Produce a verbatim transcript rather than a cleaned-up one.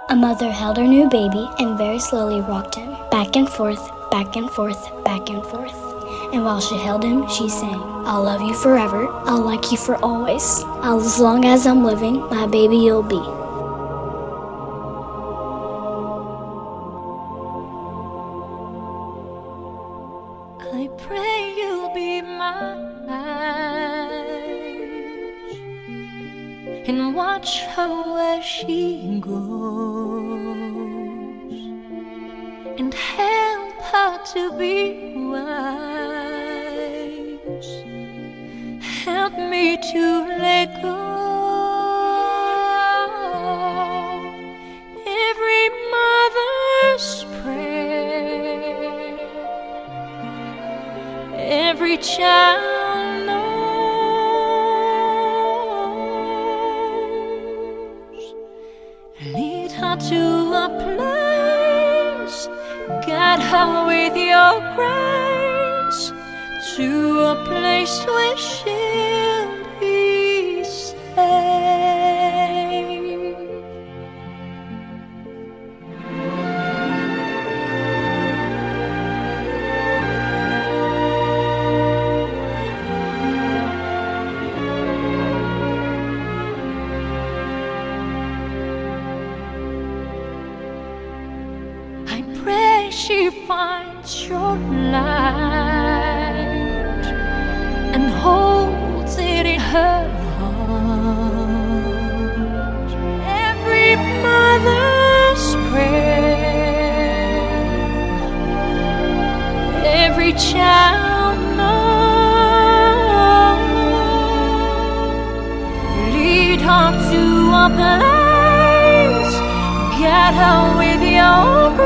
A mother held her new baby and very slowly rocked him back and forth, back and forth, back and forth. And while she held him, she sang, "I'll love you forever, I'll like you for always. As long as I'm living, my baby you'll be." I pray you'll be mine and watch her where she goes and help her to be wise. Help me to let go every mother's prayer, every child knows. Lead her to a place, guide her with your grace, to a place where she'll be safe. I pray she finds your light and holds it in her heart. Every mother's prayer, every child knows. Lead her to a place, guide her with your